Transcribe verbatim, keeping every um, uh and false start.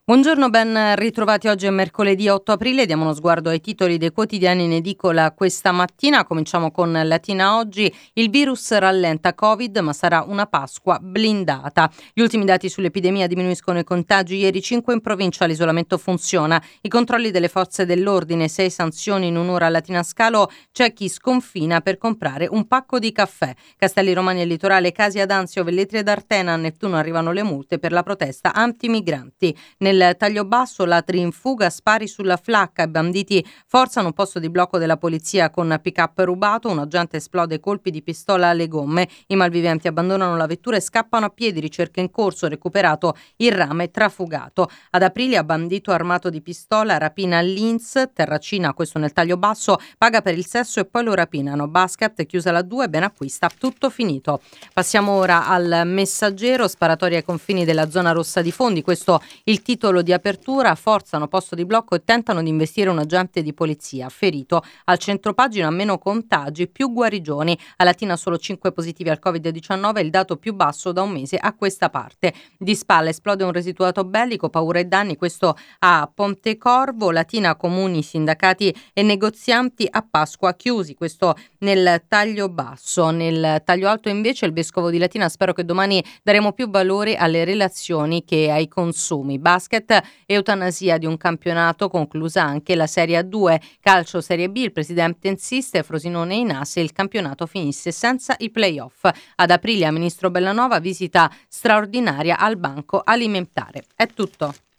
Buongiorno, ben ritrovati. Oggi è mercoledì otto aprile, diamo uno sguardo ai titoli dei quotidiani in edicola questa mattina. Cominciamo con Latina Oggi. Il virus rallenta Covid, ma sarà una Pasqua blindata. Gli ultimi dati sull'epidemia: diminuiscono i contagi, ieri cinque in provincia, l'isolamento funziona. I controlli delle forze dell'ordine, sei sanzioni in un'ora a Latina Scalo, c'è chi sconfina per comprare un pacco di caffè. Castelli Romani e Litorale, Casi ad Anzio, Velletri ed Artena, a Nettuno arrivano le multe per la protesta anti-migranti. Nel Tagliobasso, ladri in fuga, spari sulla flacca, i banditi forzano un posto di blocco della polizia con pick-up rubato, un agente esplode colpi di pistola alle gomme, i malviventi abbandonano la vettura e scappano a piedi, ricerca in corso, recuperato il rame trafugato. Ad Aprilia, bandito armato di pistola, rapina all'Inps, Terracina, questo nel Tagliobasso, paga per il sesso e poi lo rapinano. Basket, chiusa la due, ben acquista, tutto finito. Passiamo ora al Messaggero, sparatoria ai confini della zona rossa di Fondi, questo il titolo di apertura. Forzano posto di blocco e tentano di investire un agente di polizia, ferito. Al centropagina, meno contagi, più guarigioni. A Latina solo cinque positivi al covid diciannove, il dato più basso da un mese a questa parte. Di Spalla, esplode un residuato bellico, paura e danni, questo a Pontecorvo. Latina, comuni, sindacati e negozianti a Pasqua chiusi, questo nel Taglio Basso. Nel Taglio Alto invece il vescovo di Latina: spero che domani daremo più valore alle relazioni che ai consumi. Basket, eutanasia di un campionato, conclusa anche la Serie A due. Calcio Serie B, il presidente insiste, Frosinone in A se il campionato finisse senza i play-off. Ad Aprilia, ministro Bellanova, visita straordinaria al banco alimentare. È tutto.